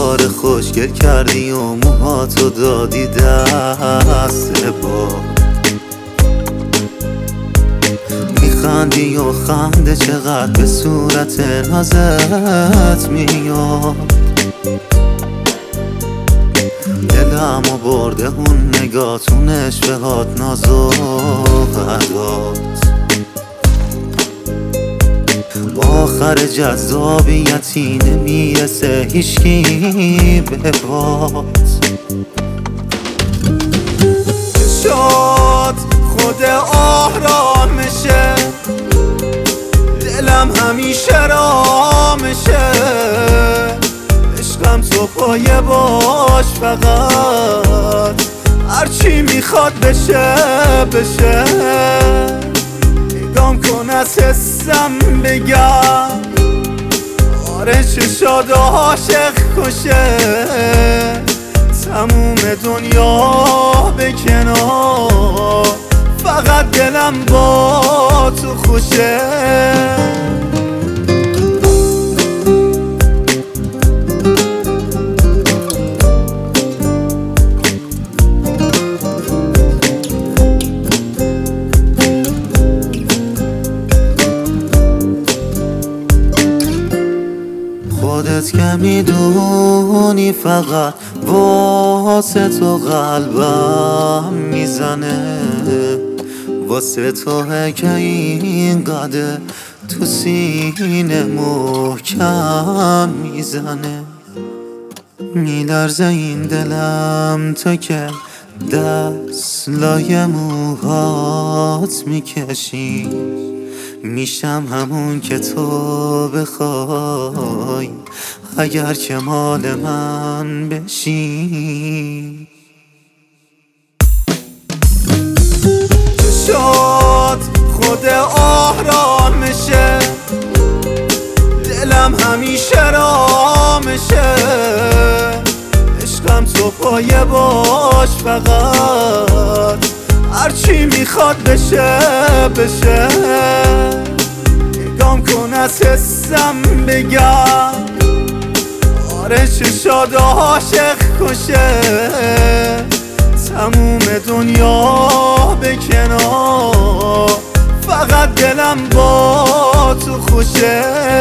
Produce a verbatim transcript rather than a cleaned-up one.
دوباره خوشگل کردی و موهاتو دادی دست باد. میخندی و خنده چقدر به صورت نازت میاد. دلمو برده اون نگاتونش به هات ناز و غدات. آخر جذابیتی نمیرسه هیچکی به بات. شاد خود آرامشه، دلم همیشه رامشه. عشقم تو پایه باش فقط، هرچی میخواد بشه بشه. نگام کن از حسم بگم، آره چشاد عاشق کشه. تموم دنیا به کنار، فقط دلم با تو خوشه. خودت که میدونی فقط واسه تو قلبم میزنه، واسه تو که اینقدر تو سینه محکم میزنه. میلرزه این دلم تو که دست لای موهات میکشی. میشم همون که تو بخوای، اگر که مال من بشی. چشات خود آرامشه، دلم همیشه رامشه. عشقم تو پایه باش فقط، هرچی میخواد بشه بشه. نگام کن از حسم بگم، آره چشاد عاشق کشه. تموم دنیا به کنار، فقط دلم با تو خوشه.